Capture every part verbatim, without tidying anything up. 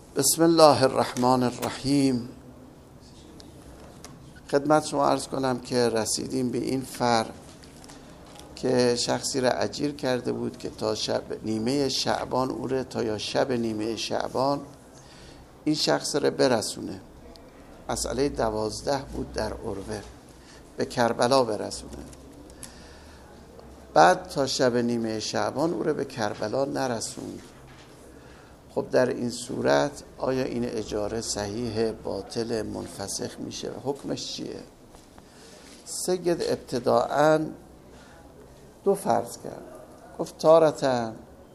بسم الله الرحمن الرحیم. خدمت شما عرض کنم که رسیدیم به این فرق که شخصی را اجیر کرده بود که تا شب نیمه شعبان او را تا یا شب نیمه شعبان این شخص را برسونه. مسئله دوازده بود در عروه، به کربلا برسونه. بعد تا شب نیمه شعبان او را به کربلا نرسوند. خب در این صورت آیا این اجاره صحیح، باطل، منفسخ میشه و حکمش چیه؟ سید ابتداعاً دو فرض کرد. گفت تارةً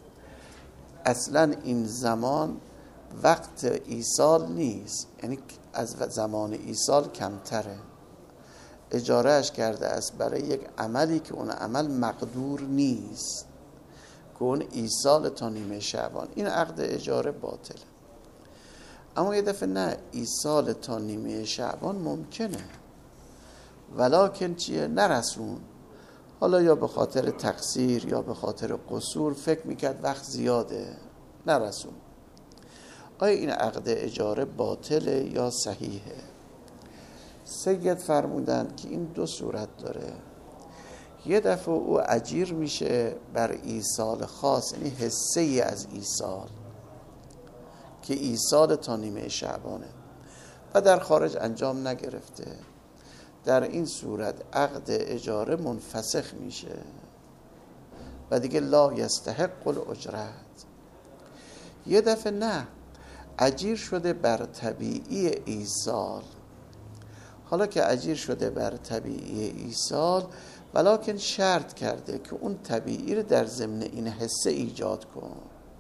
اصلا این زمان وقت ایصال نیست، یعنی از زمان ایصال کمتره، اجارهش کرده است برای یک عملی که اون عمل مقدور نیست که اون ایصال تا نیمه شعبان، این عقد اجاره باطله. اما یه دفعه نه، ایصال تا نیمه شعبان ممکنه ولکن چیه؟ نرسون. حالا یا به خاطر تقصیر یا به خاطر قصور فکر میکرد وقت زیاده، نرسون. آیا این عقد اجاره باطله یا صحیحه؟ سید فرمودن که این دو صورت داره. یه دفعه او اجیر میشه بر ایصال خاص، یعنی حصه ای از ایصال که ایصال تا نیمه شعبانه و در خارج انجام نگرفته. در این صورت عقد اجاره منفسخ میشه و دیگه لا یستحق الاجرت. یه دفعه نه، اجیر شده بر طبیعی ایصال. حالا که اجیر شده بر طبیعی ایصال ولکن شرط کرده که اون طبیعی رو در ضمن این حصه ایجاد کن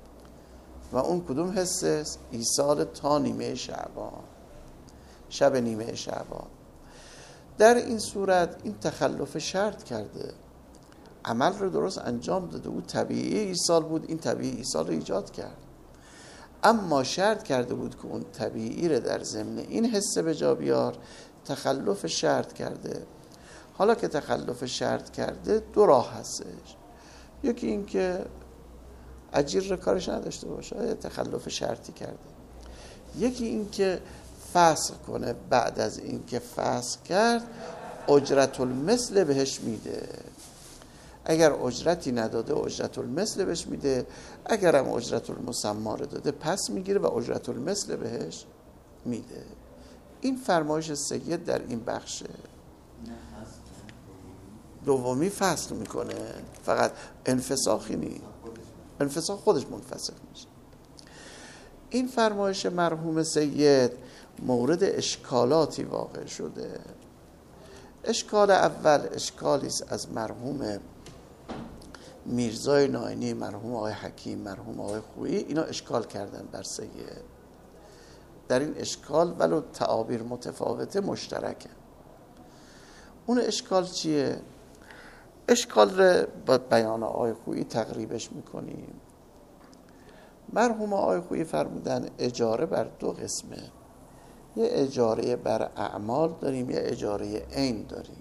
و اون کدوم حصه است؟ ایصال تا نیمه شعبان، شب نیمه شعبان. در این صورت این تخلف شرط کرده، عمل رو درست انجام داده، او طبیعی ایصال بود، این طبیعی ایصال رو ایجاد کرد، اما شرط کرده بود که اون طبیعی رو در ضمن این حصه به جا بیار، تخلف شرط کرده. حالا که تخلف شرط کرده دو راه هستش، یکی این که اجیر رو کارش نداشته باشه، تخلف شرطی کرده، یکی این که فسخ کنه. بعد از این که فسخ کرد اجرت المثل بهش میده. اگر اجرتی نداده اجرت المثل بهش میده، اگر هم اجرت المسمى رو داده پس میگیره و اجرت المثل بهش میده. این فرمایش سید در این بخشه. دومی فسخ میکنه، فقط انفساخی نیست، انفساخ خودش منفسخ میشه. این فرمایش مرحوم سید مورد اشکالاتی واقع شده. اشکال اول اشکالی است از مرحوم میرزای ناینی، مرحوم آقای حکیم، مرحوم آقای خویی. اینا اشکال کردن بر سید. در این اشکال ولو تعابیر متفاوته مشترکه. اون اشکال چیه؟ اشکال رو با بیان آقای خویی تقریبش میکنیم. مرحوم آقای خویی فرمودن اجاره بر دو قسمه، یه اجاره بر اعمال داریم، یه اجاره عین داریم.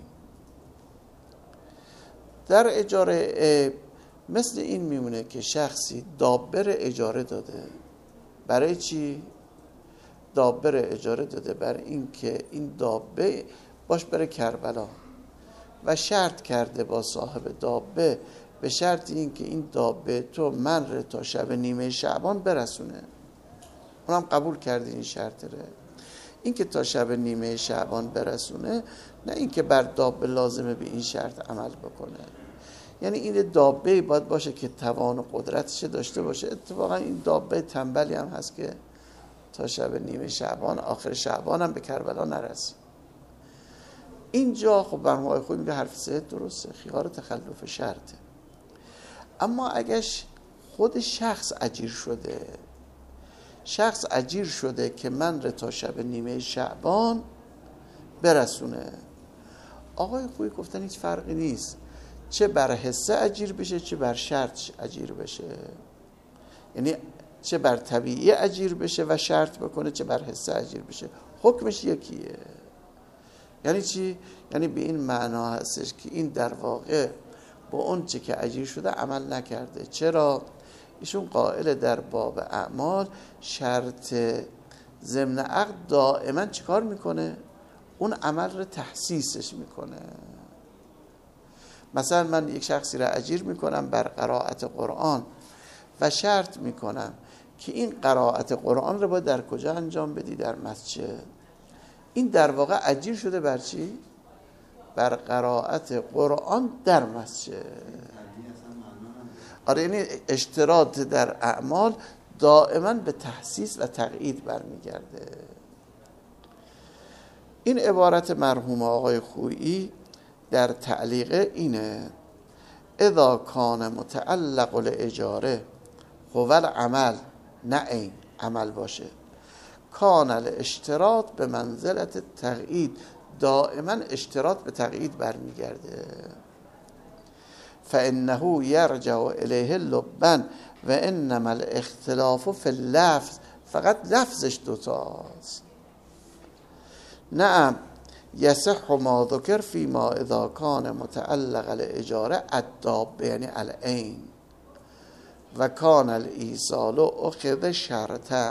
در اجاره عیب مثل این میمونه که شخصی دابر اجاره داده. برای چی؟ دابر اجاره داده برای این که این دابه باش بره کربلا و شرط کرده با صاحب دابه به شرط این که این دابه تو من رو تا شب نیمه شعبان برسونه. اونم قبول کرده این شرط رو، این که تا شب نیمه شعبان برسونه، نه این که بر دابه لازمه به این شرط عمل بکنه. یعنی این دابه باید باشه که توان و قدرتش داشته باشه. اتفاقا این دابه تنبلی هم هست که تا شب نیمه شعبان، آخر شعبان هم به کربلا نرسه. اینجا خب برنامه خود میگه حرف سید درسته، خیار تخلف شرطه. اما اگه خود شخص اجیر شده، شخص اجیر شده که من رو تا شب نیمه شعبان برسونه، آقای خویی گفتن هیچ فرقی نیست چه بر حصه اجیر بشه چه بر شرط اجیر بشه، یعنی چه بر طبیعی اجیر بشه و شرط بکنه چه بر حصه اجیر بشه، حکمش یکیه. یعنی چی؟ یعنی به این معنا هستش که این در واقع با اون چه که اجیر شده عمل نکرده. چرا؟ ایشون قائل در باب اعمال شرط ضمن عقد دائما چیکار میکنه؟ اون عمل رو تحسیسش میکنه. مثلا من یک شخصی را اجیر میکنم بر قرائت قرآن و شرط میکنم که این قرائت قرآن رو باید در کجا انجام بدی؟ در مسجد. این در واقع اجیر شده بر چی؟ بر قرائت قرآن در مسجد. آره، یعنی اشتراط در اعمال دائما به تحسیس و تقیید برمیگرده. این عبارت مرحوم آقای خویی در تعلیق اینه: اذا کان متعلق الاجاره هو العمل، نه این عمل باشه، کان الاشتراط به منزلت تقیید، دائما اشتراط به تقیید برمیگرده. فانه یرجع الیه لبا و انما الاختلاف فی اللفظ، فقط لفظش دوتاست. نعم یصح ما ذکر فی ما اذا کان متعلق الاجاره الداب، یعنی العین، و کان الایصال اخذ شرطا.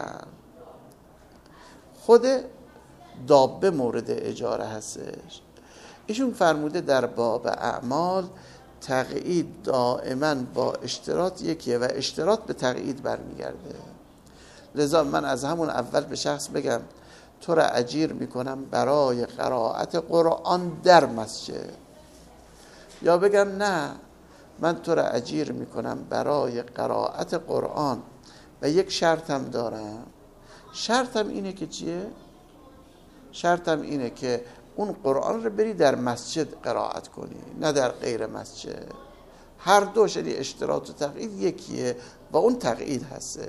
خود دابه مورد اجاره هستش. ایشون فرموده در باب اعمال تقیید دائما با اشتراط یکیه و اشتراط به تقیید برمیگرده. لذا من از همون اول به شخص بگم تو را اجیر میکنم برای قرائت قرآن در مسجد، یا بگم نه من تو را اجیر میکنم برای قرائت قرآن و یک شرطم دارم. شرطم اینه که چیه؟ شرطم اینه که اون قرآن رو بری در مسجد قرائت کنی، نه در غیر مسجد. هر دوش، یعنی اشتراط و تقیید یکیه و اون تقیید هستش.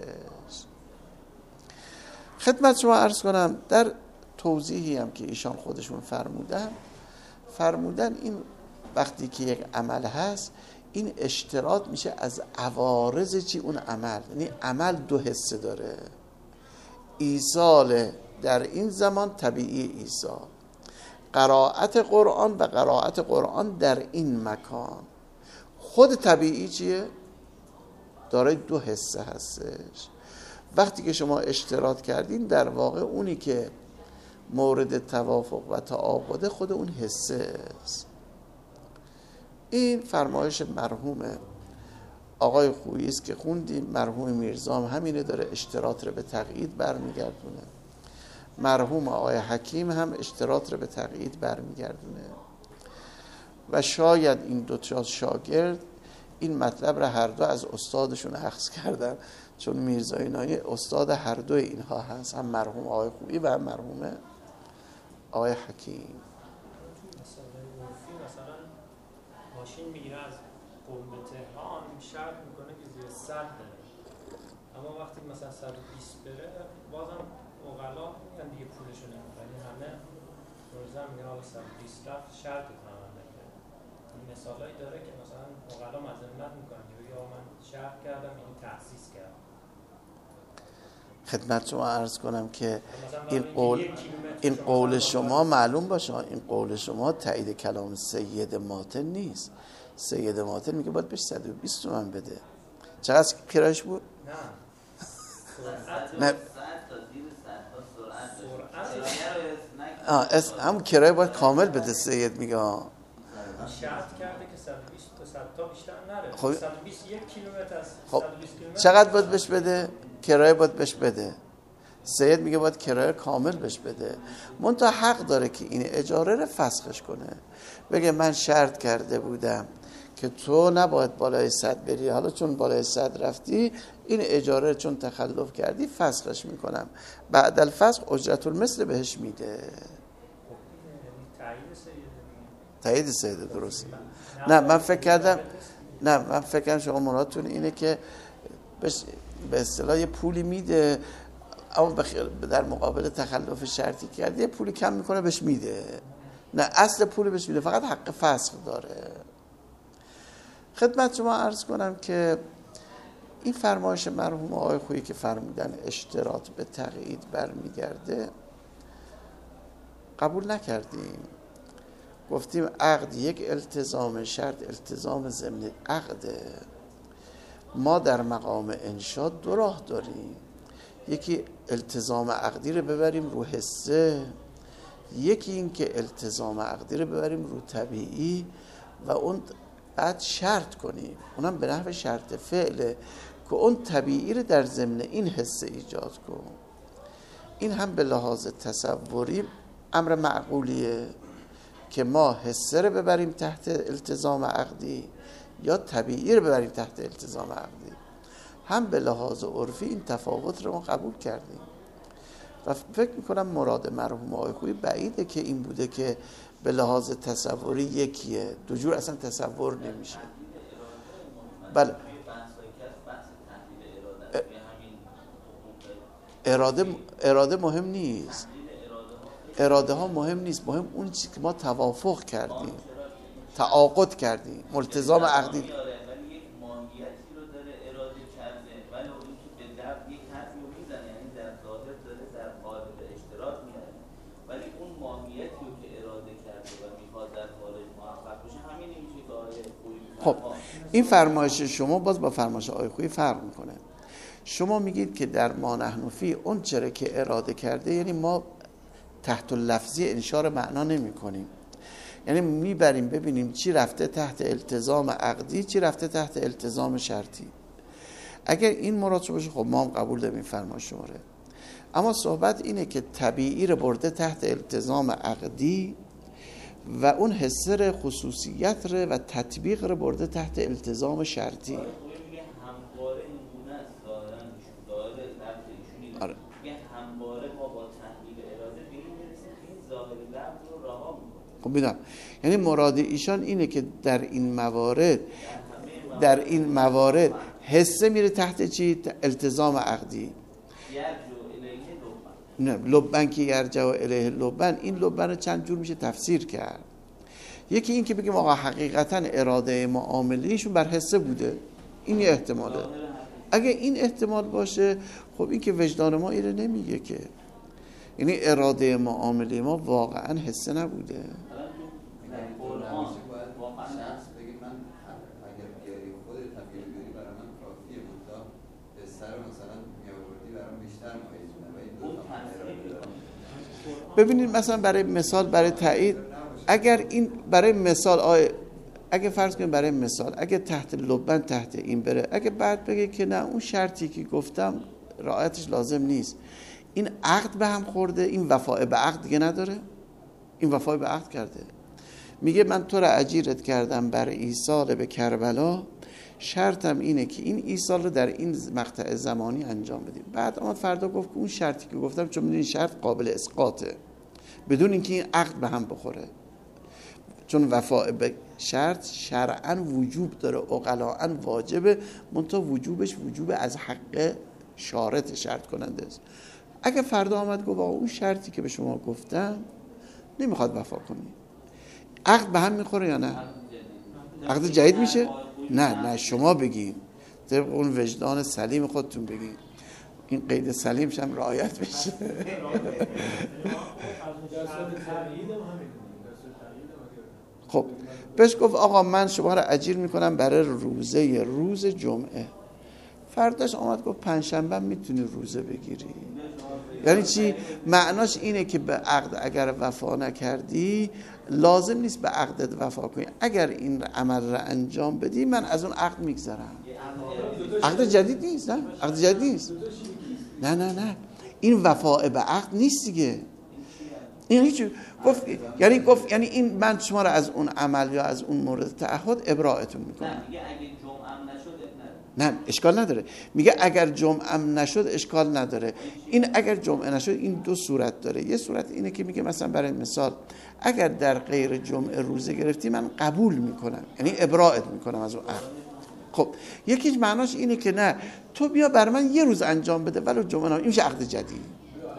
خدمت شما عرض کنم در توضیحی هم که ایشان خودشون فرمودن فرمودن این وقتی که یک عمل هست، این اشتراط میشه از عوارض چی؟ اون عمل. یعنی عمل دو حصه داره: ایصال در این زمان طبیعی ایصال، قرائت قرآن و قرائت قرآن در این مکان. خود طبیعی چیه؟ دارای دو حصه هستش. وقتی که شما اشتراط کردین، در واقع اونی که مورد توافق و تعاقد خود اون حصه است. این فرمایش مرحوم آقای خویی است که خوندیم. مرحوم میرزا هم همینه، داره اشتراط رو به تقیید برمیگردونه. مرحوم آقای حکیم هم اشتراط رو به تقیید برمیگردونه و شاید این دو تا شاگرد این مطلب رو هر دو از استادشون اخذ کردن، چون میرزا اینایی استاد هر دو اینها هست، هم مرحوم آقای خویی و هم مرحوم آقای حکیم. مثلا ماشین میگیره از قم به تهران، شرط میکنه که زیر صد بره، اما وقتی مثلا صد و بیست بره بازم اقلا میگن دیگه پولشو نمیدن، ولی همه روزا میگن حالا صد و بیست رفت شرط تمام نکرد. این مثالایی داره که مثلا اقلا مذمت میکنن که بگه من شرط کردم این تأسیس کردم. خدمت شما عرض کنم که این قول این قول شما معلوم باشه، این قول شما تایید کلام سید ماتن نیست. سید ماتن میگه باید بهش صد و بیست تومن بده. چقدر کرایش بود؟ نه نه آه اس هم کرایه باید کامل بده. سید میگه ها شرط کرده که صد و بیست تا صد تا بیشتر نره. خب صد و بیست یک کیلومتر است. خب چقدر باید بهش بده؟ کرایه باید بهش بده. سید میگه باید کرایه کامل بهش بده. منتها حق داره که این اجاره رو فسخش کنه، بگه من شرط کرده بودم که تو نباید بالای صد بری، حالا چون بالای صد رفتی این اجاره چون تخلف کردی فسخش میکنم، بعد الفسخ اجرت المثل بهش میده. تایید سید درست. نه من فکر کردم نه من فکر کردم شما مرادتون اینه که به اصطلاح یه پولی میده اما در مقابل تخلف شرطی کرده یه پولی کم میکنه بهش میده. نه اصل پولی بهش میده، فقط حق فسخ داره. خدمت شما عرض کنم که این فرمایش مرحوم آقای خویی که فرمودن اشتراط به تقیید برمیگرده قبول نکردیم. گفتیم عقد یک التزام، شرط التزام ضمن عقده. ما در مقام انشا دو راه داریم، یکی التزام عقدی رو ببریم رو حسه، یکی این که التزام عقدی رو ببریم رو طبیعی و اون بعد شرط کنیم، اونم به نحو شرط فعله که اون طبیعی رو در ضمن این حسه ایجاد کن. این هم به لحاظ تصوری امر معقولیه که ما حسه رو ببریم تحت التزام عقدی یا طبیعی رو ببریم تحت التزام عقدی. هم به لحاظ عرفی این تفاوت رو ما قبول کردیم و فکر میکنم مراد مرحوم آقای خویی بعیده که این بوده که به لحاظ تصوری یکیه، دو جور اصلا تصور نمیشه. بله اراده اراده مهم نیست، اراده ها مهم نیست، مهم اون چیزی که ما توافق کردیم، تعاقد کردیم، ملتزام عقدی. ولی یک ماهیتی رو داره اراده کرده، ولی اون که به درد یک حرفی رو میزنه، یعنی در ظاهر داره در قالب اشتراک میاره، ولی اون ماهیتی رو که اراده کرده و میخواد در خارج محقق بشه، همین میشه که آقای خویی. خب این فرمایش شما باز با فرمایش آقای خویی فرق میکنه. شما میگید که در ما نحن فی اون چرا که اراده کرده، یعنی ما تحت لفظی انشار معنا نمی کنیم، یعنی میبریم ببینیم چی رفته تحت التزام عقدی، چی رفته تحت التزام شرطی. اگر این مراد باشه خب ما هم قبول داریم فرمایش شما رو، اما صحبت اینه که طبیعی رو برده تحت التزام عقدی و اون حسر خصوصیت رو و تطبیق رو برده تحت التزام شرطی. آره. همواره ما با تحلیل اراده به این میرسیم که این ظاهر لفظ رو رها میکنیم. خب میدونم یعنی مراد ایشان اینه که در این موارد در این موارد حسه میره تحت چی؟ التزام عقدی. یرجو الیه لبن. نه لبن که یرجو الیه لبن، این لبن رو چند جور میشه تفسیر کرد. یکی این که بگیم آقا حقیقتا اراده معاملیشون بر حسه بوده، این یه احتماله. اگه این احتمال باشه خب این که وجدان ما ایره نمیگه که، یعنی اراده معامله ما واقعا حسه نبوده. ببینید مثلا برای مثال، برای تایید، اگر این برای مثال آه اگه فرض کنیم برای مثال اگه تحت لبن تحت این بره، اگه بعد بگه که نه اون شرطی که گفتم رعایتش لازم نیست، این عقد به هم خورده، این وفای به عقد دیگه نداره، این وفای به عقد کرده. میگه من تو را اجیرت کردم برای ایصال به کربلا، شرطم اینه که این ایصال رو در این مقطع زمانی انجام بدیم. بعد آمد فردا گفت که اون شرطی که گفتم، چون میدونی شرط قابل اسقاطه بدون اینکه این عقد به هم بخوره، چون وفای به شرط شرعاً وجوب داره، عقلاً واجبه، منتها وجوبش وجوب از حق شارط شرط کننده است. اگه فردا آمد گفت اون شرطی که به شما گفتم نمیخواد وفا کنی، عقد به هم میخوره یا نه؟ عقد جدید میشه؟ نه نه شما بگین، طبق اون وجدان سلیم خودتون بگین، این قید سلیمش هم رعایت بشه. خب بهش گفت آقا من شما را اجیر میکنم برای روزه روز جمعه. فرداش آمد گفت پنجشنبه میتونی روزه بگیری. یعنی چی؟ معناش اینه که به عقد اگر وفا نکردی لازم نیست به عقدت وفا کنی، اگر این عمل را انجام بدی من از اون عقد میگذرم. عقد جدید نیست، نه عقد جدید نیست، نه نه نه این وفا به عقد نیست دیگه. این هیچ گفت، یعنی گفت یعنی این من شما را از اون عمل یا از اون مورد تعهد ابراءتون میکنم. نه میگه اگه جمعه نشد نه اشکال نداره، میگه اگر جمعه نشد اشکال نداره. این اگر جمعه نشد این دو صورت داره. یه صورت اینه که میگه مثلا برای مثال اگر در غیر جمعه روزه گرفتی من قبول میکنم، یعنی ابراءت میکنم از اون عقد. خب یکیش معناش اینه که نه تو بیا بر من یه روز انجام بده ولو جمعه نه، این میشه عقد جدید.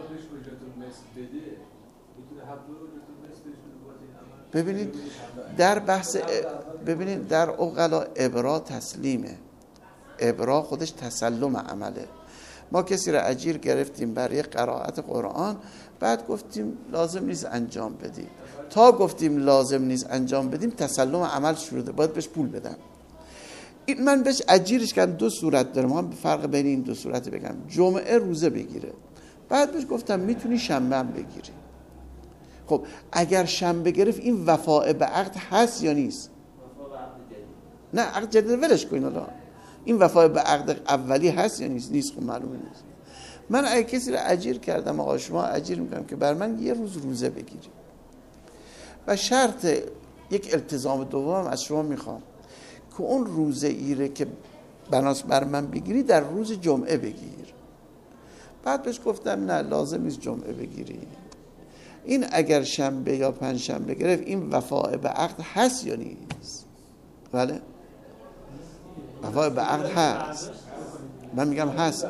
ببینید در بحث ببینید در عقلا ابرا تسلیمه، ابرا خودش تسلم عمله. ما کسی را اجیر گرفتیم برای قرائت قرآن، بعد گفتیم لازم نیست انجام بدیم، تا گفتیم لازم نیست انجام بدیم تسلم عمل شروع، باید بهش پول بدن. این من بهش اجیرش کردم. دو صورت داره، ما فرق بین این دو صورت بگم. جمعه روزه بگیره، بعد بهش گفتم میتونی شنبه هم بگیری. خب اگر شنبه گرفت این وفاء به عقد هست یا نیست؟ نه عقد جدید ولش کن. حالا این وفاء به عقد اولی هست یا نیست؟ نیست. خب معلومه نیست. من اگه کسی رو اجیر کردم، آقا شما اجیر میکنم که بر من یه روز روزه بگیری و شرط یک التزام دوم از شما میخوام که اون روزه ایره که بناس بر من بگیری در روز جمعه بگیر. بعد بهش گفتم نه لازم نیست جمعه بگیری، این اگر شنبه یا پنج شنبه گرفت این وفاء به عقد هست یا نیست؟ بله وفاء به عقد هست. من میگم هست.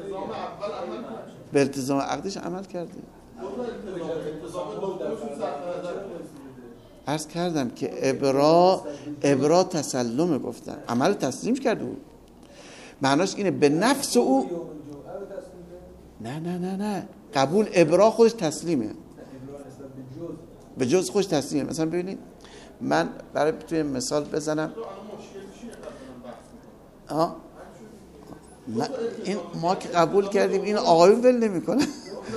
به التزام عقدش عمل کرده. عرض کردم که ابرا ابرا تسلمه، گفتم عمل تسلیم کرده بود. معناش اینه به نفس او نه نه نه نه قبول ابرا خودش تسلیمه، به جز خودش تسلیمه. مثلا ببینید من برای توی مثال بزنم آه ما این ما که قبول کردیم این آقایون ول نمیکنه.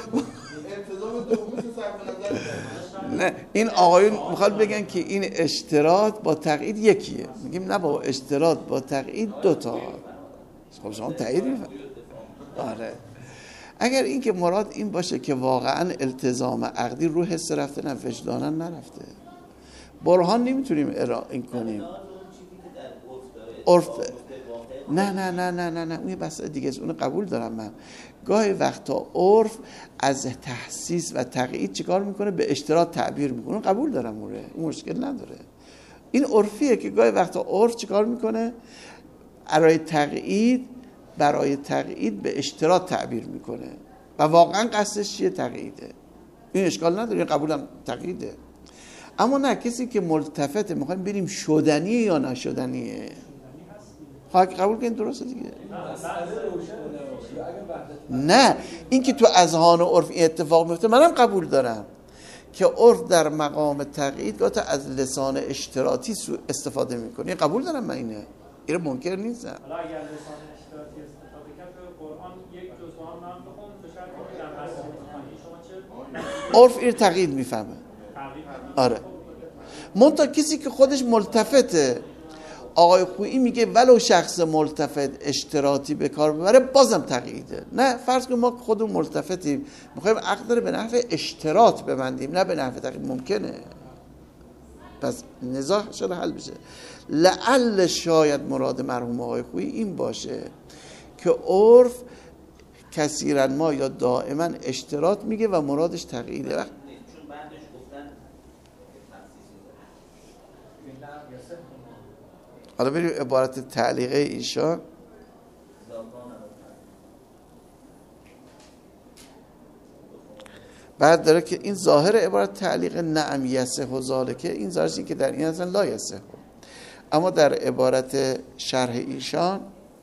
نه این آقایون میخواد بگن که این اشتراط با تقیید یکیه. میگیم نه بابا اشتراط با تقیید دوتا. خب شما تقیید میفهم. آره اگر این که مراد این باشه که واقعا التزام عقدی رو حس رفته نه وجدانا نرفته، برهان نمیتونیم ارائه کنیم. عرف نه نه نه نه نه نه اون بس دیگه است، اون قبول دارم من. گاهی وقتا عرف از تحسیس و تقیید چیکار میکنه؟ به اشتراط تعبیر میکنه. اون قبول دارم، اون مشکل نداره. این عرفیه که گاهی وقتا عرف چیکار میکنه؟ برای تقیید برای تقیید به اشتراط تعبیر میکنه و واقعا قصدش چیه؟ تقییده. این اشکال نداره، قبولم تقییده. اما نه کسی که ملتفته میخوایم بریم شدنیه یا نشدنیه، خواهی قبول کنید درسته دیگه. نه این که تو اذهان و عرف این اتفاق میفته منم قبول دارم که عرف در مقام تقیید گاهی از لسان اشتراطی استفاده میکنه. قبول دارم من، اینه اینو منکر نیستم. حالا اگر لسان اشتراطی استفاده کرد تو قرآن یک جزء هم نام بخون تو شرط که در مسئله شما چه عرف این تقیید میفهمه. آره منتها کسی که خودش ملتفته، آقای خویی میگه ولو شخص ملتفت اشتراطی به کار ببره بازم تقییده. نه فرض کنیم ما خودمون ملتفتیم میخوایم عقد رو به نحو اشتراط ببندیم نه به نحو تقیید، ممکنه. پس نزاع شده حل بشه. لعل شاید مراد مرحوم آقای خویی این باشه که عرف کثیرا ما یا دائما اشتراط میگه و مرادش تقییده. وقت حالا بریم عبارت تعلیقه ایشان. بعد داره که این ظاهر عبارت تعلیقه نعم یسه و ذالکه، این ظاهرش این که در این اصلا لا یسه، اما در عبارت شرح ایشان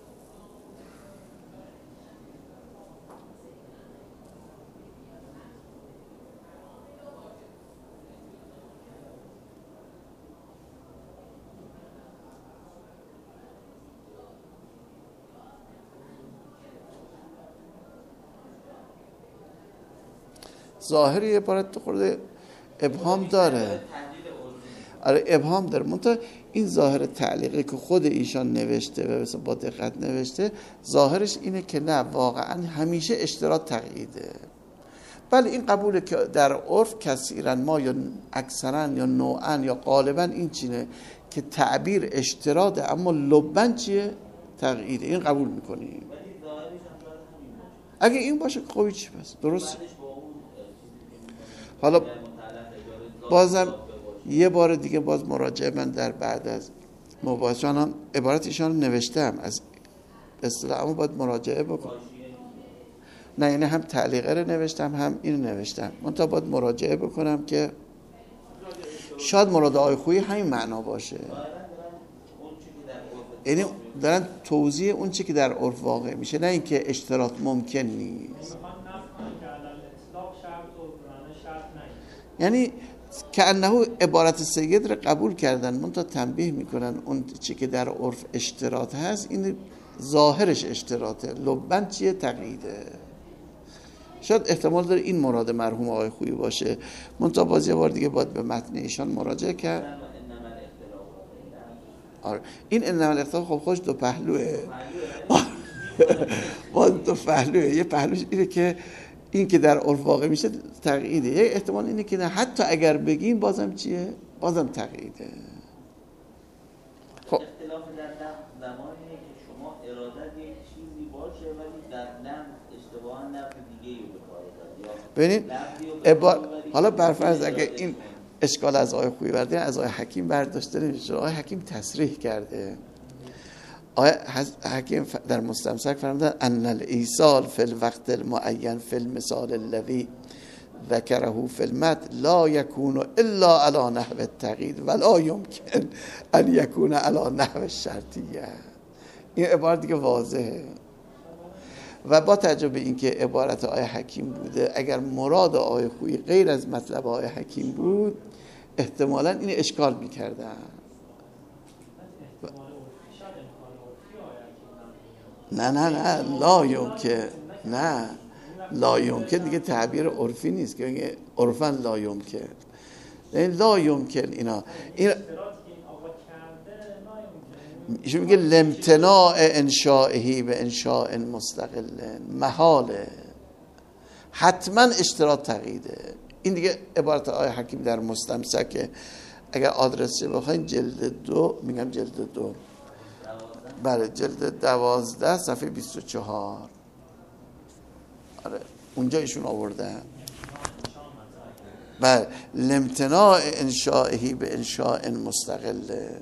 ظاهری عبارت تو خورده ابهام داره. آره ابهام داره. منتها این ظاهر تعلیقی که خود ایشان نوشته و با دقت نوشته ظاهرش اینه که نه واقعا همیشه اشتراط تقییده. بله این قبوله که در عرف کثیرا ما یا اکثرا یا نوعا یا غالبا این چینه که تعبیر اشتراطه اما لبن چیه؟ تقییده. این قبول میکنیم. اگه این باشه خوبی چی پس درست. حالا بازم یه بار دیگه باز مراجعه من در بعد از مباحثان هم عبارت ایشان نوشتم از اصطلاح، اما باید مراجعه بکنم. نه یعنی هم تعلیقه رو نوشتم هم اینو نوشتم، منتها باید مراجعه بکنم که شاید مراد آقای خویی همین معنا باشه. یعنی دارن توضیح اون چی که در عرف واقع میشه، نه اینکه اشتراط ممکن نیست. یعنی که انه عبارت سید رو قبول کردن، منتها تنبیه میکنن اون چی که در عرف اشتراط هست این ظاهرش اشتراطه، لبن چیه؟ تقییده. شاید احتمال داره این مراد مرحوم آقای خویی باشه، منتها باز یه بار دیگه باید به متن ایشان مراجعه کرد. آره این انما الاختلاف خب خوش دو پهلوه، باز دو پهلوه. یه پهلوش اینه که این که در عرف واقع میشه تقییده، یه احتمال اینه که نه حتی اگر بگیم بازم چیه؟ بازم تقییده. خب اختلاف در نفس زمانیه که شما ارادت یک چیزی باشه ولی در نفس اشتباها نفس دیگه رو بخواهید. ببینید عبار... حالا برفرض اگه این اشکال از آقای خویی بردین از آقای حکیم برداشته نمیشه. آقای حکیم تصریح کرده، آقای حکیم در مستمسک فرمودن ان الایصال فی الوقت المعین فی المثال الذی ذکره فی المد لا یکون الا علی نحو التقیید ولا یمکن ان یکون علی نحو الشرطیه. این عبارت دیگه واضحه و با توجه به اینکه عبارت آقای حکیم بوده، اگر مراد آقای خویی غیر از مطلب آقای حکیم بود احتمالاً این اشکال میکردن. نه نه نه لا یمکن، نه لا یمکن دیگه تعبیر عرفی نیست که عرفاً لا یمکن، لا یمکن اینا این ایشون میگه لامتناع انشائهی به انشاء مستقل محاله، حتما اشتراط تقییده. این دیگه عبارت آقای حکیم در مستمسک، اگر آدرسش بخواین جلد دو، میگم جلد دو، بله جلد دوازده صفحه بیست و چهار، آره اونجا ایشون آورده بله لامتناع انشائهی به انشاء مستقل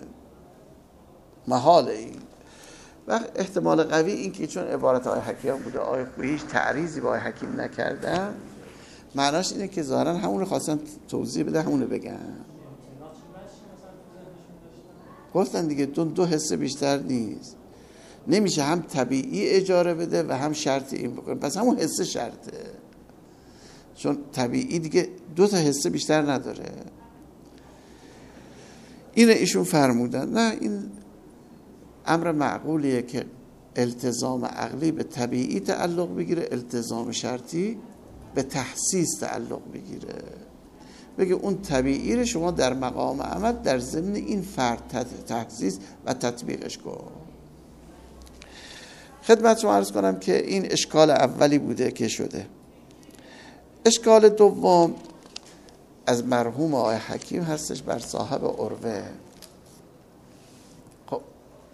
محاله. این و احتمال قوی این که چون عبارت آقای حکیم بوده آقای خویی هیچ تعریضی با آقای حکیم نکردن، معناش اینه که ظاهرا همون خواستن توضیح بده، همونو بگن. گفتن دیگه دو, دو حصه بیشتر نیست، نمیشه هم طبیعی اجاره بده و هم شرط این بکنه، پس همون حصه شرطه، چون طبیعی دیگه دو تا حصه بیشتر نداره. اینه ایشون فرمودن نه این امر معقولیه که التزام عقلی به طبیعی تعلق بگیره، التزام شرطی به تحسیس تعلق بگیره. بگه اون طبیعی رو شما در مقام عمل در ضمن این فرد تحسیس و تطبیقش کن. خدمت شما عرض کنم که این اشکال اولی بوده که شده. اشکال دوم از مرحوم آقای حکیم هستش بر صاحب عروه. خب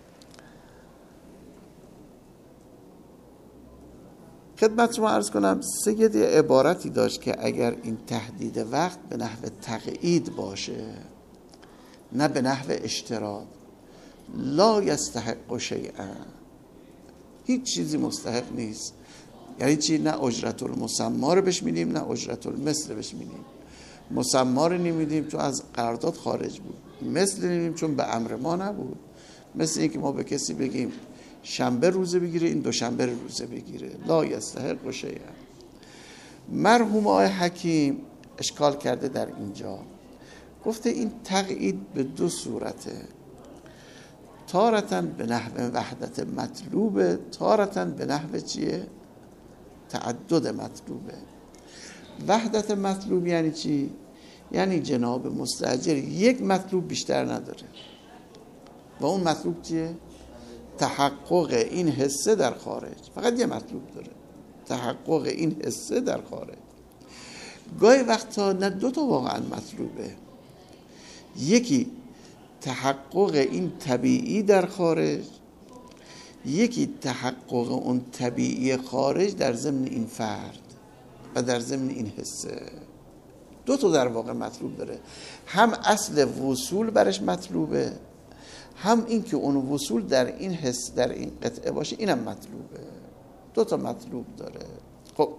خدمت شما عرض کنم سید عبارتی داشت که اگر این تحدید وقت به نحو تقیید باشه نه به نحو اشتراط، لا یستحق شیئا، هیچ چیزی مستحق نیست. یعنی چی؟ نه اجرت المسما رو بهش میدیم نه اجرت المثل بهش میدیم. مسما رو نمیدیم چون از قرارداد خارج بود، مثل نمیدیم چون به امر ما نبود. مثل اینکه ما به کسی بگیم شنبه روزه بگیره این دوشنبه روزه بگیره، لا یستحق شیئا. مرحوم آقای حکیم اشکال کرده در اینجا، گفته این تقیید به دو صورته، تارتاً به نحو وحدت مطلوبه، تارتاً به نحو چیه؟ تعدد مطلوبه. وحدت مطلوب یعنی چی؟ یعنی جناب مستاجر یک مطلوب بیشتر نداره و اون مطلوب چیه؟ تحقق این حصه در خارج، فقط یه مطلوب داره، تحقق این حصه در خارج. گاهی وقتا نه دو تا واقعا مطلوبه، یکی تحقق این طبیعی در خارج، یکی تحقق اون طبیعی خارج در ضمن این فرد و در ضمن این حصه. دو تا در واقع مطلوب داره، هم اصل وصول برش مطلوبه، هم این که اون وصول در این حس در این قطعه باشه اینم مطلوبه. دو تا مطلوب داره. خب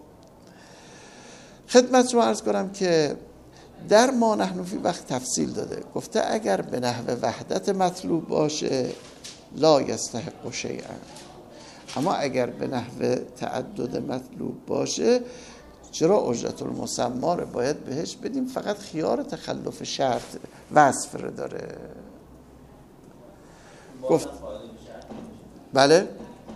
خدمت شما عرض کنم که در ما نحن فی وقت تفصیل داده، گفته اگر به نحو وحدت مطلوب باشه لا یستحق شیئا، اما اگر به نحو تعدد مطلوب باشه چرا اجرت المسما رو باید بهش بدیم؟ فقط خیار تخلف شرط وصف رو داره. گفت بله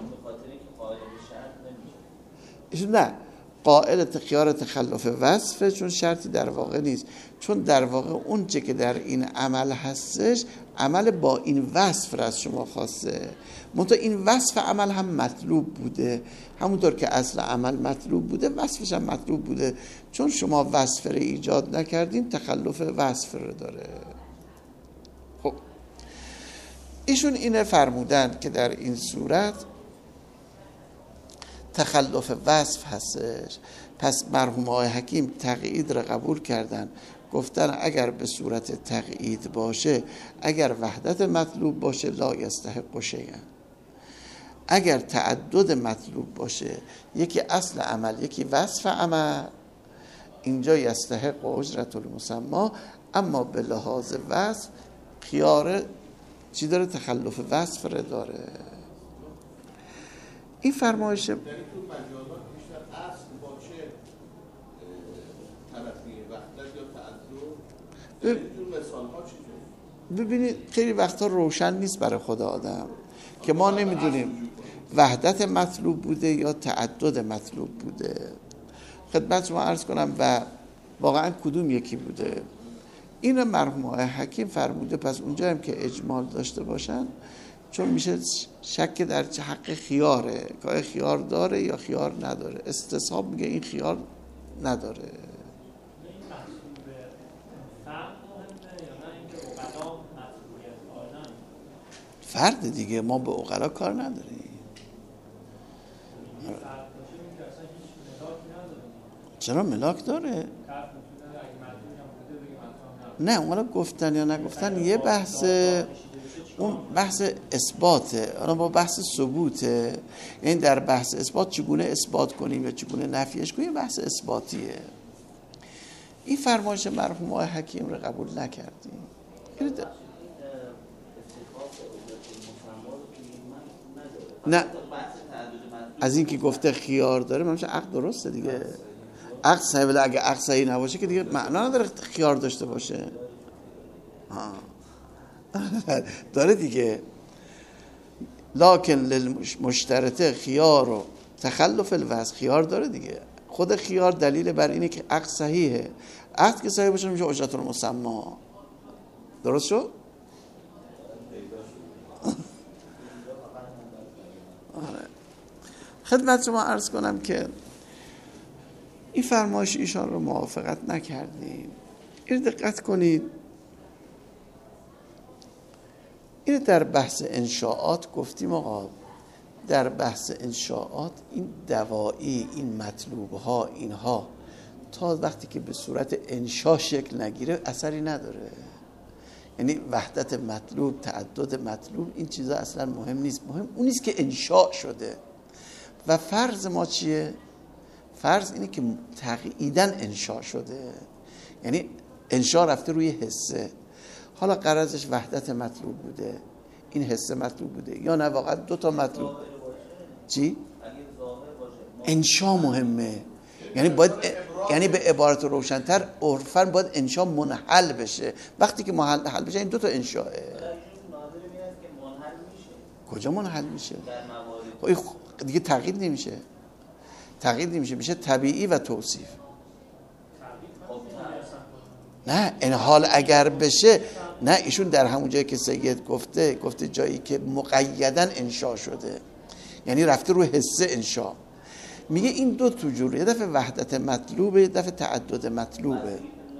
ایشون نه قائل خیار تخلف وصفه، چون شرطی در واقع نیست، چون در واقع اون چه که در این عمل هستش عمل با این وصف را از شما خواسته، منتها این وصف عمل هم مطلوب بوده، همونطور که اصل عمل مطلوب بوده وصفش هم مطلوب بوده، چون شما وصف را ایجاد نکردین تخلف وصف را داره. خب ایشون اینه فرمودن که در این صورت تخلف وصف هستش. پس مرحوم آقای حکیم تقیید را قبول کردن، گفتن اگر به صورت تقیید باشه، اگر وحدت مطلوب باشه لا یستحق شیئا، اگر تعدد مطلوب باشه یکی اصل عمل یکی وصف عمل، اینجا یستحق اجرت المسما. اما به لحاظ وصف خیار چی داره؟ تخلف وصف را داره. این فرمایش در این مجازات بیشتر اصل با چه طرفی وحدت یا تعدد در این مثال ها چیزه؟ ببینید خیلی وقتا روشن نیست برای خود آدم که ما نمیدونیم وحدت مطلوب بوده یا تعدد مطلوب بوده. خدمت شما عرض کنم و واقعا کدوم یکی بوده. این مرحوم آقای حکیم فرموده پس اونجا هم که اجمال داشته باشن، چون میشه شک در چه حق خیاره که خیار داره یا خیار نداره. استصحاب میگه این خیار نداره. فرد دیگه، ما به عقلا کار نداریم. چرا ملاک داره؟ نه اونا گفتن یا نگفتن یه بحث، اون بحث اثباته، اون با بحث ثبوته. یعنی در بحث اثبات چگونه اثبات کنیم یا چگونه نفیش کنیم بحث اثباتیه. این فرمایش مرحوم آقای حکیم رو قبول نکردیم. نه از این که گفته خیار داره منشه عقد درسته دیگه. عقد صحیح، ولی اگه عقد صحیح نباشه که دیگه معنا نداره خیار داشته باشه. ها داره دیگه. لکن للمشترطه خیار و تخلف الوصف، خیار داره دیگه. خود خیار دلیل بر اینه که عقد صحیحه. عقد که صحیح باشه میشه اجرت المسما. درست شد؟ آره. خدمت شما عرض کنم که این فرمایش ایشان رو موافقت نکردیم. این دقت کنید، این در بحث انشاءات گفتیم آقا، در بحث انشاءات این دوایی، این مطلوبها، اینها تا وقتی که به صورت انشاء شکل نگیره اثری نداره. یعنی وحدت مطلوب، تعدد مطلوب، این چیزا اصلا مهم نیست. مهم اون نیست که انشاء شده. و فرض ما چیه؟ فرض اینه که تقییداً انشاء شده، یعنی انشاء رفته روی حسه. حالا غرضش وحدت مطلوب بوده، این حسه مطلوب بوده، یا نه واقعا دو تا مطلوب. چی؟ انشاء مهمه. یعنی باید یعنی به عبارت روشن‌تر عرفاً باید انشاء منحل بشه. وقتی که منحل بشه این دو تا انشاءه. کجا منحل میشه؟ خب دیگه تقیید نمیشه. تقیید نمیشه، میشه طبیعی و توصیف. نه انحال اگر بشه، نه ایشون در همون جایی که سید گفته گفته جایی که مقیداً انشاء شده، یعنی رفته روی حسه انشاء. میگه این دو تو جوره، یه دفعه وحدت مطلوبه، یه دفعه تعدد مطلوبه.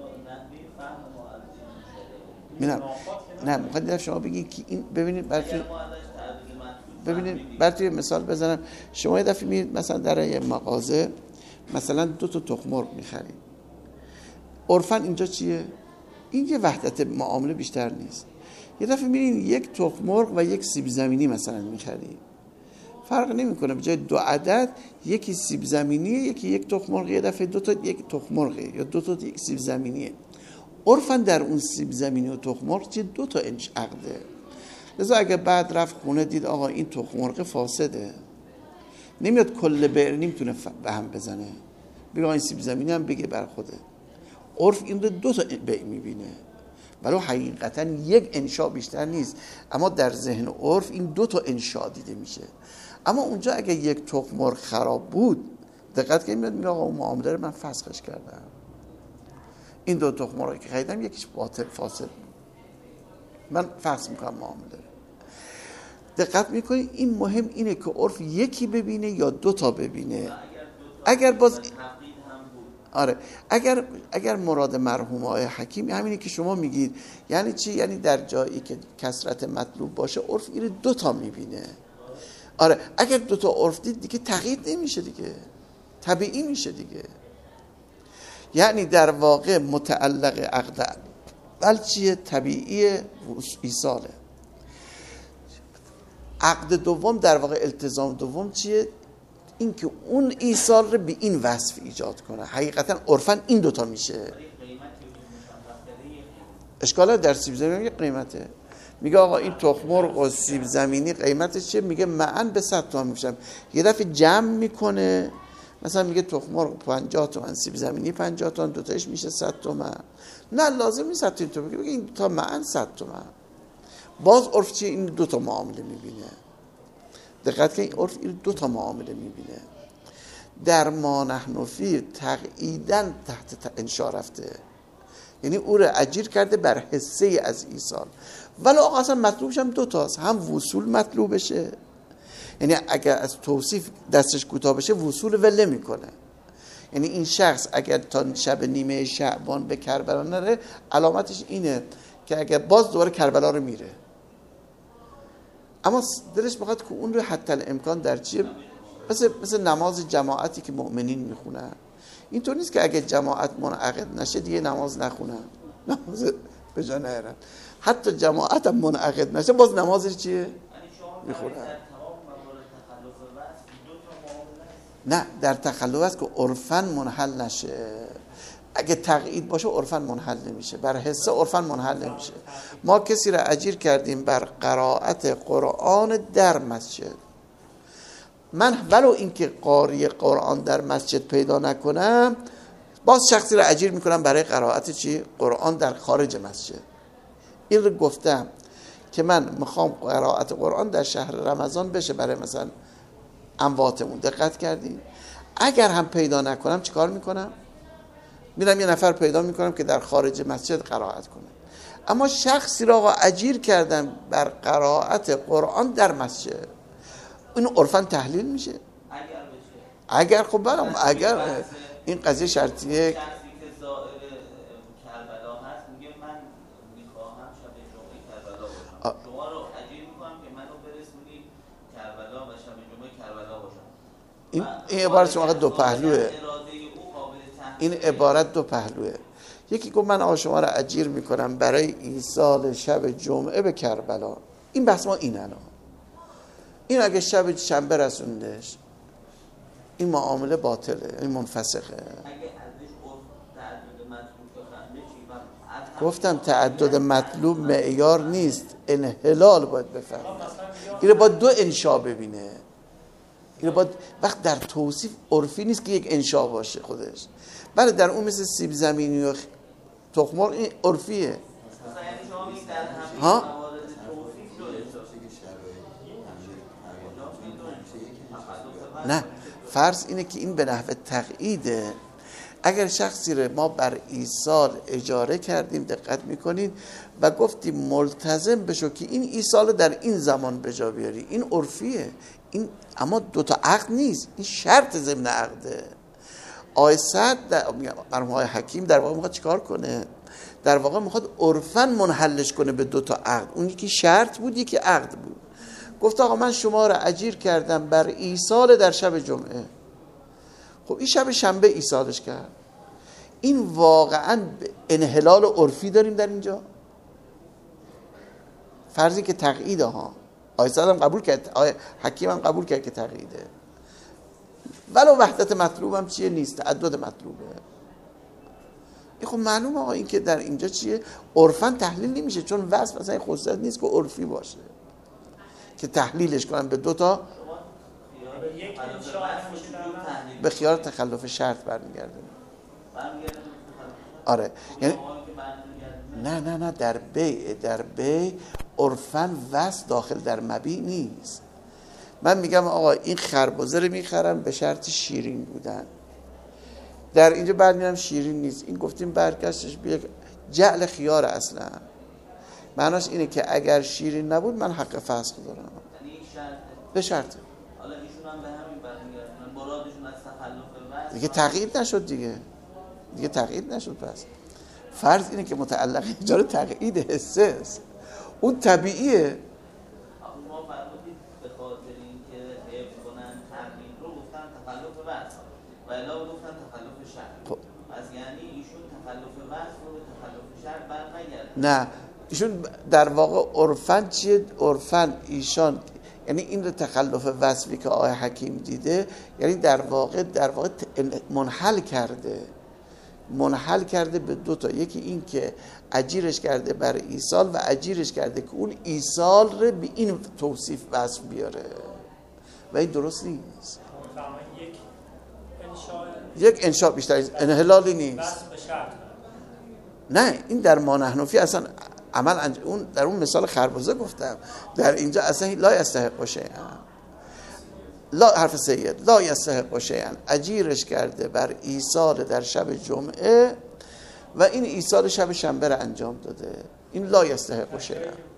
میدونم نه میخواد شما بگید که این ببینید براتون ببینید براتون مثال بزنم. شما یه دفعه میرید مثلا در یه مغازه مثلا دو تا تخم مرغ میخرید. عرفاً اینجا چیه؟ این یه وحدت معامله بیشتر نیست. یه دفعه میرین یک تخم مرغ و یک سیب زمینی مثلا میخرید. فرق نمیکنه، به جای دو عدد یکی سیب زمینیه یکی یک تخم مرغ، یه دفعه دو تا یک تخم مرغه یا دو تا یک سیب زمینیه. عرفاً در اون سیب زمینی و تخم مرغ چه دو تا انچ عقده. لذا اگه بعد رفت خونه دید آقا این تخم مرغ فاسده، نمیاد کل بئر نمیتونه به هم بزنه، بگه این سیب زمینی هم بگه بر خوده. عرف این رو دو تا بیع میبینه، ولی حقیقتا یک انشا بیشتر نیست، اما در ذهن عرف این دو تا انشا دیده میشه. اما اونجا اگه یک تخم مرغ خراب بود، دقت کنید میاد میگه آقا اون معامله رو من فسخش کردم، این دو تخم مرغ که خریدم یکیش باطل فاسد بود، من فسخ میکنم معامله رو. دقت میکنید این مهم اینه که عرف یکی ببینه یا دو تا ببینه. اگر باز آره اگر اگر مراد مرحوم آقای حکیم همینه که شما میگید، یعنی چی؟ یعنی در جایی که کثرت مطلوب باشه عرف این دو تا میبینه. آره اگر دو تا عرف دید دیگه تغییر نمیشه دیگه، طبیعی میشه دیگه. یعنی در واقع متعلق عقد اول چیه؟ طبیعی ایصاله. عقد دوم در واقع التزام دوم چیه؟ این که اون ایصال رو به این وصف ایجاد کنه. حقیقتا عرفاً این دوتا میشه. اشکاله در سیب زمینی قیمته، میگه آقا این تخم مرغ و سیب زمینی قیمتش چیه؟ میگه معن به صد تومن میشم. یه دفعه جمع میکنه، مثلا میگه تخم مرغ پنجاه تومن، سیب زمینی پنجاه تومن، دوتایش میشه صد تومن. نه لازم نیست صد تومن، بگه این تا معن صد تومن. باز عرف چیه؟ این دو تا معامله میبینه. دقت کنید عرف این دو تا معامله میبینه. در ما نحن فی تقییداً تحت انشا رفته، یعنی او رو اجیر کرده بر حصه از ایصال، ولی آقا اصلا مطلوبش هم دو تاست، هم وصول مطلوبشه، یعنی اگر از توصیف دستش کوتاه بشه وصول وله میکنه. یعنی این شخص اگر تا شب نیمه شعبان به کربلا نره، علامتش اینه که اگر باز دوباره کربلا رو میره، اما دلش میخواد که اون رو حتی الامکان در چیه، مثل مثل نماز جماعتی که مؤمنین میخونن. اینطور نیست که اگه جماعت منعقد نشه دیگه نماز نخونن، نماز به جا نهرن. حتی جماعت هم منعقد نشه باز نمازش چیه؟ میخونن. نه در تخلف است که عرفاً منحل نشه. اگه تقیید باشه عرفاً منحل نمیشه، بر حصه عرفاً منحل نمیشه. ما کسی را اجیر کردیم بر قرائت قرآن در مسجد، من ولو اینکه قاری قرآن در مسجد پیدا نکنم، باز شخصی را اجیر میکنم برای قرائت چی؟ قرآن در خارج مسجد. این رو گفتم که من میخوام قرائت قرآن در شهر رمضان بشه برای مثلا امواتمون. دقت کردین؟ اگر هم پیدا نکنم چیکار میکنم؟ میرم یه نفر پیدا میکنم که در خارج مسجد قرائت کنه. اما شخصی را اجیر کردم بر قرائت قرآن در مسجد، اینو عرفاً تحلیل میشه اگر بشه. اگر خب برام اگر این قضیه شرطیه. شخصی که زائر کربلا هست میگه من میخواهم شب جمعه کربلا باشم، شما رو اجیر میکنم که منو برسونی کربلا و شب جمعه کربلا باشم. این این عبارت شما دو پهلوه. این عبارت دو پهلوه. یکی گفت من آقا شما رو اجیر میکنم برای ایصال شب جمعه به کربلا. این بحث ما این الان. این اگه شب شنبه رسوندش، این معامله باطله، این منفسخه. گفتم تعدد مطلوب معیار نیست، انحلال باید بفهم. این باید دو انشا ببینه. این باید وقت در توصیف عرفی نیست که یک انشا باشه خودش. بله در اون مثل سیب زمینی و تخم مرغ این عرفیه. ها؟ نه فرض اینه که این به نحو تقییده. اگر شخصی رو ما بر ایصال اجاره کردیم، دقت میکنید و گفتیم ملتزم بشو که این ایصال در این زمان به جا بیاری، این عرفیه. این اما دوتا عقد نیست، این شرط ضمن عقده. آیه صد مرحوم آقای حکیم در واقع میخواد چیکار کنه؟ در واقع میخواد عرفاً منحلش کنه به دوتا عقد. اون یکی شرط بود، یکی عقد بود. گفت آقا من شما را اجیر کردم بر ایصال در شب جمعه. خب این شب شنبه ایصالش کرد. این واقعاً انحلال عرفی داریم در اینجا؟ فرضی که تقییده ها. آیه صد هم قبول کرد، آیه حکیم هم قبول کرد که تقییده. ولو وحدت مطلوب هم چیه؟ نیست، تعدد مطلوبه. این خب معلوم آقا این که در اینجا چیه؟ عرفاً تحلیل نمیشه، چون وصف مثلا خصوصیت نیست که عرفی باشه که تحلیلش کنن به دو تا. به خیار تخلف شرط برمیگرده. برمیگرده آره یعنی آقایی که برمیگرده نه نه نه در بیع در بیع عرفاً وصل داخل در مبیع نیست. من میگم آقا این خربزه رو میخرم به شرط شیرین بودن، در اینجا بعد میرم شیرین نیست، این گفتیم برگشتش به یک جعل خیار اصلا. معناش اینه که اگر شیرین نبود من حق فسخ دارم. یعنی این شرطه به شرط حالا ایشون هم به همین برمیگردن، مرادشون از تخلف وصل دیگه تقیید نشد دیگه دیگه تقیید نشد. پس فرض اینه که متعلق اجاره تقیید حسه است، اون طبیعیه. ما فرمودید به خاطر اینکه حفظ کنن تقیید رو گفتن تخلف وصل و الا گفتن تخلف شرط. خب. پس یعنی ایشون تخلف وصل رو به تخلف شرط برنگردن. نه ایشون در واقع عرفاً چیه؟ عرفاً ایشان یعنی این تخلف وصفی که آقای حکیم دیده یعنی در واقع در واقع منحل کرده منحل کرده به دو تا، یکی این که اجیرش کرده بر ایصال و اجیرش کرده که اون ایصال رو به این توصیف وصف بیاره و این درست نیست. یک انشاء یک انشاء بیشتر از انحلالی نیست. وصف به شرط. نه این در ما نحنفی اصلا عمل انج... اون در اون مثال خربزه گفتم، در اینجا اصلا لا یستحق شیئا، لا حرف سید لا یستحق شیئا اجیرش کرده بر ایصال در شب جمعه و این ایصال شب شنبه را انجام داده، این لا یستحق شیئا.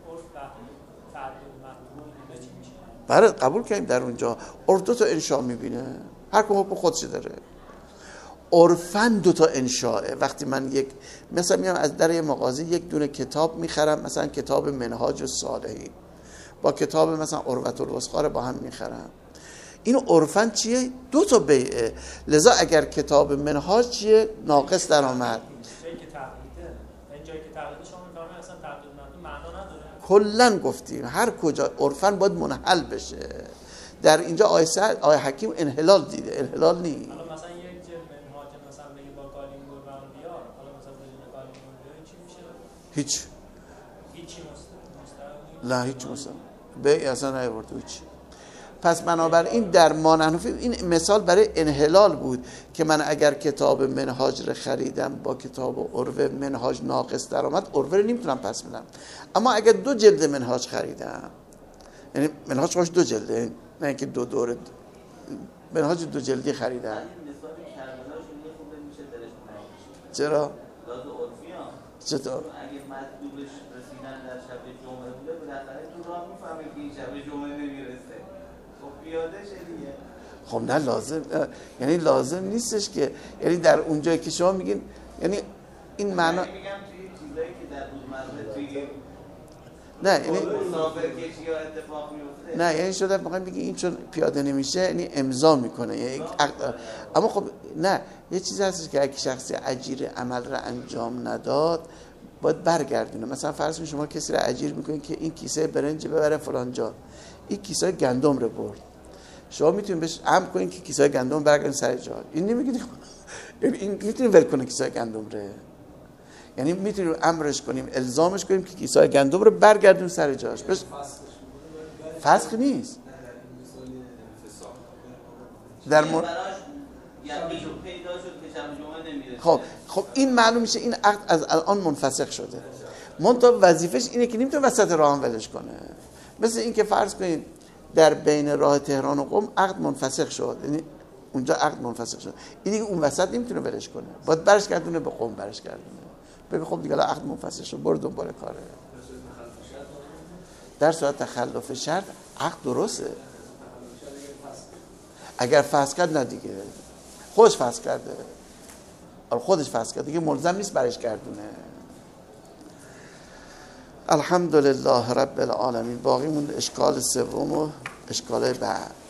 برای قبول کنیم در اونجا عرف دو تا انشاء میبینه، هر کم حکم خودش داره. عرفاً دو تا انشاءه. وقتی من یک مثلا میام از در مغازه یک دونه کتاب میخرم، مثلا کتاب منهاج الصالحین با کتاب مثلا عروة الوثقی با هم میخرم، این عرفاً چیه؟ دو تا بیعه. لذا اگر کتاب منهاج چیه؟ ناقص در آمد. جایی که تقلیده، این جایی که تقلیده شما میفهمید اصلا تقلید معنا نداره. کلاً گفتیم هر کجا عرفاً باید منحل بشه. در اینجا آیه سعد آیه حکیم انحلال دیده، انحلال نیست. حالا مثلا یک جلد منهاج مثلا بگی با گالیمور و اون بیار، حالا مثلا بدون گالیمور بیار چی میشه؟ هیچ هیچی مستقیم. لا هیچ مثلا به اصلا نیورد هیچ. پس بنابراین در ما نحنفی این مثال برای انحلال بود که من اگر کتاب منهاج رو خریدم با کتاب عروه منهاج ناقص در آمد، عروه رو نمیتونم پس بدم. اما اگر دو جلد منهاج خریدم، یعنی منهاج خوش دو جلده، نه اینکه دو دور منهاج دو جلدی خریدم. چرا؟ چطور؟ اگه مطلوبش رسیدن در شب جمعه بوده بالاخره تو راه میفهمه که این شب جمعه نمیرسه، خب پیاده شه دیگه. خب نه لازم، یعنی لازم نیستش که، یعنی در اونجایی که شما میگین یعنی این معنا میگم توی چیزایی که در روزمره توی نه یعنی مسافر کشی ها اتفاق میفته، نه یعنی شده میخوایم بگی این چون پیاده نمیشه یعنی امضا میکنه یعنی عقد. اما خب نه یه چیزی هستش که اگه شخصی اجیر عمل را انجام نداد باید برگردونه. مثلا فرض کنید شما کسی را اجیر میکنید که این کیسه برنج ببره فلان جا، این کیسه گندم رو برد، شما میتونید بهش امر کنید که کیسه گندم برگردونه سر جا، این نمیگید یعنی این میتونید ول کنه کیسه گندم رو، یعنی میتونیم امرش کنیم الزامش کنیم که کیسه گندم رو برگردون سر جاش. بس فسخ نیست در مورد یقین پیدا شد که شب جمعه نمیرسه. خب خب این معلوم میشه این عقد از الان منفسخ شده، منتها وظیفش اینه که نمیتونه وسط راه هم ولش کنه. مثل این که فرض کنید در بین راه تهران و قم عقد منفسخ شد، یعنی اونجا عقد منفسخ شد، این دیگه اون وسط نمیتونه ولش کنه، باید برش گردونه به قم، برش گردونه بگه خب دیگه عقد منفسخ شد برو دنبال کاره. در صورت تخلف شرط عقد درسته، اگر فسخ کرد نه دیگه خودش فسخ کرده، خودش فسخ کرده دیگه ملزم نیست برش گردونه. الحمدلله رب العالمین. باقی مون اشکال سوم و اشکال بعد.